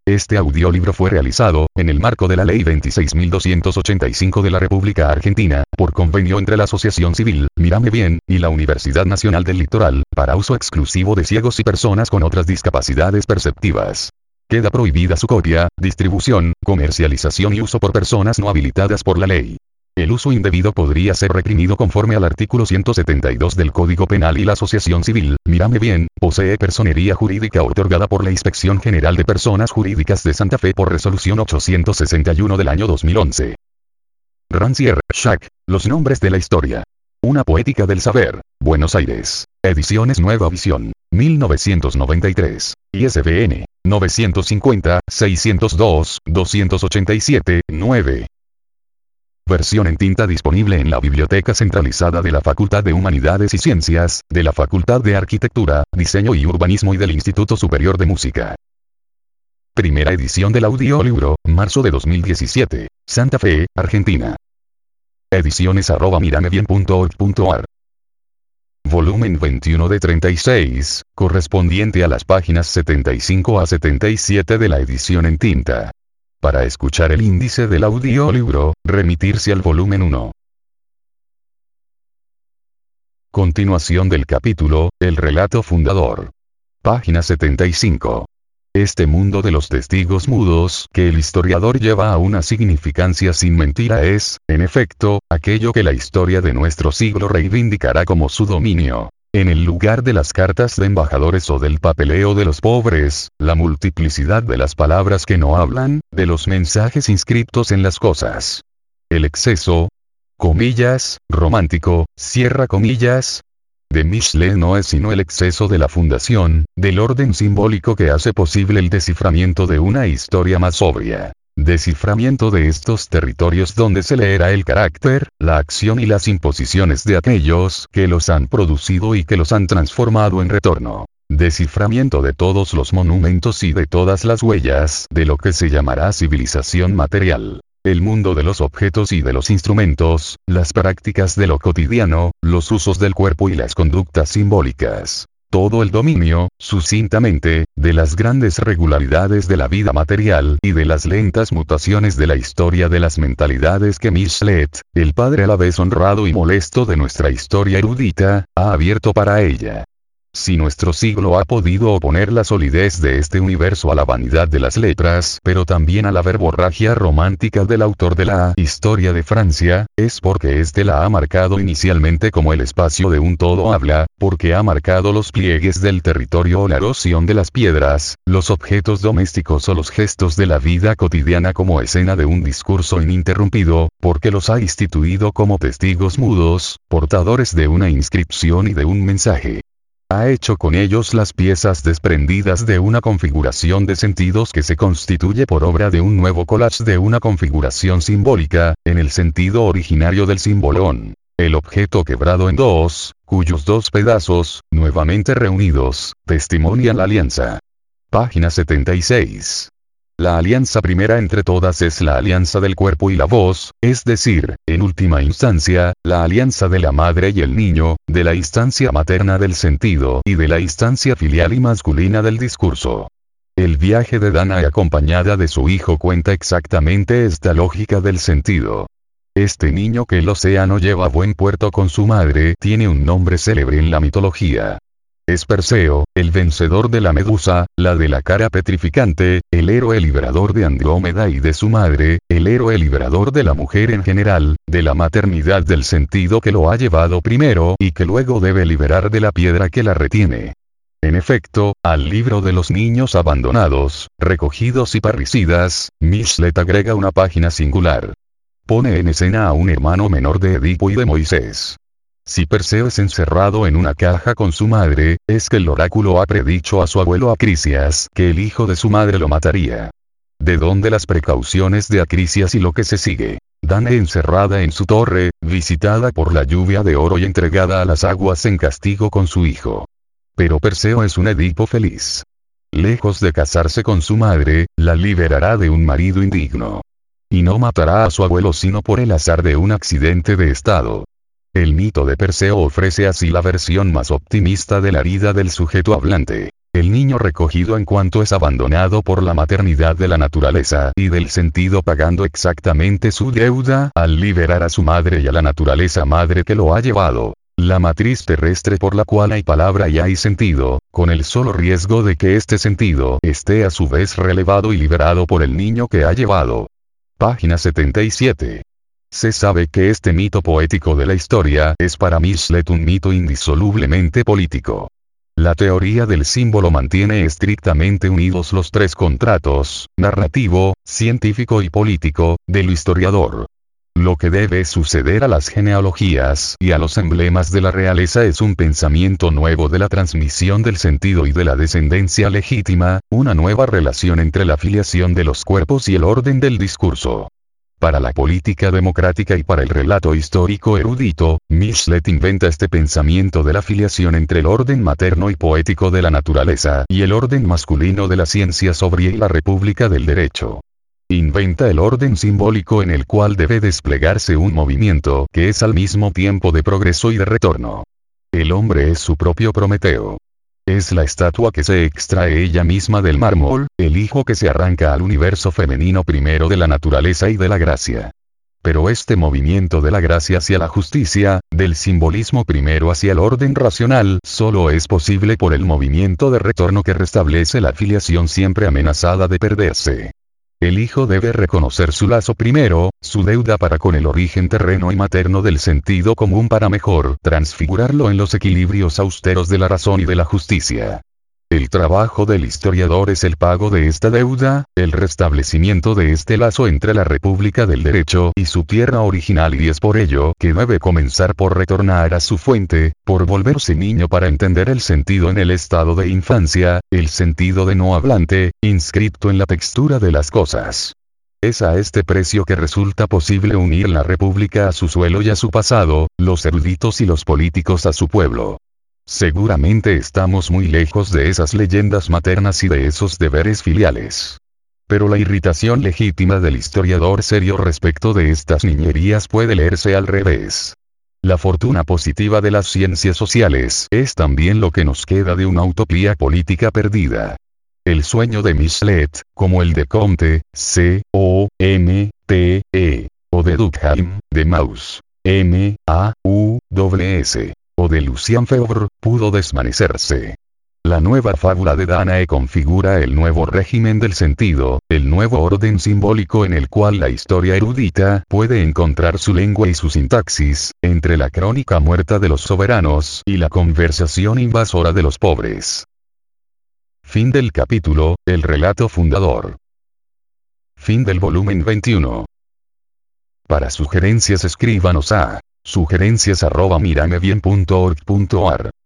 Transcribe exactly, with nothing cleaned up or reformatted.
Este audiolibro fue realizado, en el marco de la Ley veintiséis mil doscientos ochenta y cinco de la República Argentina, por convenio entre la Asociación Civil, Mírame Bien, y la Universidad Nacional del Litoral, para uso exclusivo de ciegos y personas con otras discapacidades perceptivas. Queda prohibida su copia, distribución, comercialización y uso por personas no habilitadas por la ley. El uso indebido podría ser reprimido conforme al artículo ciento setenta y dos del Código Penal y la Asociación Civil, Mírame Bien, posee personería jurídica otorgada por la Inspección General de Personas Jurídicas de Santa Fe por resolución ochocientos sesenta y uno del año dos mil once. Rancière, Jacques, Los nombres de la historia. Una poética del saber, Buenos Aires. Ediciones Nueva Visión, mil novecientos noventa y tres. I S B N, novecientos cincuenta, seiscientos dos, doscientos ochenta y siete, nueve. Versión en tinta disponible en la Biblioteca Centralizada de la Facultad de Humanidades y Ciencias, de la Facultad de Arquitectura, Diseño y Urbanismo y del Instituto Superior de Música. Primera edición del audiolibro, marzo de dos mil diecisiete, Santa Fe, Argentina. Ediciones arroba miramebien punto org punto ar. Volumen veintiuno de treinta y seis, correspondiente a las páginas setenta y cinco a setenta y siete de la edición en tinta. Para escuchar el índice del audiolibro, remitirse al volumen uno. Continuación del capítulo, el relato fundador. Página setenta y cinco. Este mundo de los testigos mudos que el historiador lleva a una significancia sin mentira es, en efecto, aquello que la historia de nuestro siglo reivindicará como su dominio. En el lugar de las cartas de embajadores o del papeleo de los pobres, la multiplicidad de las palabras que no hablan, de los mensajes inscriptos en las cosas. El exceso, comillas, romántico, cierra comillas, de Michelet no es sino el exceso de la fundación, del orden simbólico que hace posible el desciframiento de una historia más sobria. Desciframiento de estos territorios donde se leerá el carácter, la acción y las imposiciones de aquellos que los han producido y que los han transformado en retorno. Desciframiento de todos los monumentos y de todas las huellas de lo que se llamará civilización material. El mundo de los objetos y de los instrumentos, las prácticas de lo cotidiano, los usos del cuerpo y las conductas simbólicas. Todo el dominio, sucintamente, de las grandes regularidades de la vida material y de las lentas mutaciones de la historia de las mentalidades que Michelet, el padre a la vez honrado y molesto de nuestra historia erudita, ha abierto para ella. Si nuestro siglo ha podido oponer la solidez de este universo a la vanidad de las letras, pero también a la verborragia romántica del autor de la Historia de Francia, es porque éste la ha marcado inicialmente como el espacio de un todo habla, porque ha marcado los pliegues del territorio o la erosión de las piedras, los objetos domésticos o los gestos de la vida cotidiana como escena de un discurso ininterrumpido, porque los ha instituido como testigos mudos, portadores de una inscripción y de un mensaje. Ha hecho con ellos las piezas desprendidas de una configuración de sentidos que se constituye por obra de un nuevo collage de una configuración simbólica, en el sentido originario del simbolón. El objeto quebrado en dos, cuyos dos pedazos, nuevamente reunidos, testimonian la alianza. Página setenta y seis. La alianza primera entre todas es la alianza del cuerpo y la voz, es decir, en última instancia, la alianza de la madre y el niño, de la instancia materna del sentido y de la instancia filial y masculina del discurso. El viaje de Danae acompañada de su hijo cuenta exactamente esta lógica del sentido. Este niño que el océano lleva a buen puerto con su madre tiene un nombre célebre en la mitología. Es Perseo, el vencedor de la Medusa, la de la cara petrificante, el héroe liberador de Andrómeda y de su madre, el héroe liberador de la mujer en general, de la maternidad del sentido que lo ha llevado primero y que luego debe liberar de la piedra que la retiene. En efecto, al libro de los niños abandonados, recogidos y parricidas, Michelet agrega una página singular. Pone en escena a un hermano menor de Edipo y de Moisés. Si Perseo es encerrado en una caja con su madre, es que el oráculo ha predicho a su abuelo Acrisias que el hijo de su madre lo mataría. ¿De dónde las precauciones de Acrisias y lo que se sigue? Danae encerrada en su torre, visitada por la lluvia de oro y entregada a las aguas en castigo con su hijo. Pero Perseo es un Edipo feliz. Lejos de casarse con su madre, la liberará de un marido indigno. Y no matará a su abuelo sino por el azar de un accidente de estado. El mito de Perseo ofrece así la versión más optimista de la vida del sujeto hablante. El niño recogido en cuanto es abandonado por la maternidad de la naturaleza y del sentido pagando exactamente su deuda al liberar a su madre y a la naturaleza madre que lo ha llevado. La matriz terrestre por la cual hay palabra y hay sentido, con el solo riesgo de que este sentido esté a su vez relevado y liberado por el niño que ha llevado. Página setenta y siete. Se sabe que este mito poético de la historia es para Michelet un mito indisolublemente político. La teoría del símbolo mantiene estrictamente unidos los tres contratos, narrativo, científico y político, del historiador. Lo que debe suceder a las genealogías y a los emblemas de la realeza es un pensamiento nuevo de la transmisión del sentido y de la descendencia legítima, una nueva relación entre la filiación de los cuerpos y el orden del discurso. Para la política democrática y para el relato histórico erudito, Michelet inventa este pensamiento de la filiación entre el orden materno y poético de la naturaleza y el orden masculino de la ciencia sobria y la república del derecho. Inventa el orden simbólico en el cual debe desplegarse un movimiento que es al mismo tiempo de progreso y de retorno. El hombre es su propio Prometeo. Es la estatua que se extrae ella misma del mármol, el hijo que se arranca al universo femenino primero de la naturaleza y de la gracia. Pero este movimiento de la gracia hacia la justicia, del simbolismo primero hacia el orden racional, solo es posible por el movimiento de retorno que restablece la filiación siempre amenazada de perderse. El hijo debe reconocer su lazo primero, su deuda para con el origen terreno y materno del sentido común para mejor transfigurarlo en los equilibrios austeros de la razón y de la justicia. El trabajo del historiador es el pago de esta deuda, el restablecimiento de este lazo entre la República del Derecho y su tierra original, y es por ello que debe comenzar por retornar a su fuente, por volverse niño para entender el sentido en el estado de infancia, el sentido de no hablante, inscripto en la textura de las cosas. Es a este precio que resulta posible unir la República a su suelo y a su pasado, los eruditos y los políticos a su pueblo. Seguramente estamos muy lejos de esas leyendas maternas y de esos deberes filiales. Pero la irritación legítima del historiador serio respecto de estas niñerías puede leerse al revés. La fortuna positiva de las ciencias sociales es también lo que nos queda de una utopía política perdida. El sueño de Michelet, como el de Comte, C O M T E, o de Durkheim, de Mauss, M A U S S, o de Lucien Febvre, pudo desvanecerse. La nueva fábula de Danae configura el nuevo régimen del sentido, el nuevo orden simbólico en el cual la historia erudita puede encontrar su lengua y su sintaxis, entre la crónica muerta de los soberanos y la conversación invasora de los pobres. Fin del capítulo, el relato fundador. Fin del volumen veintiuno. Para sugerencias escríbanos a sugerencias arroba miramebien punto org punto ar.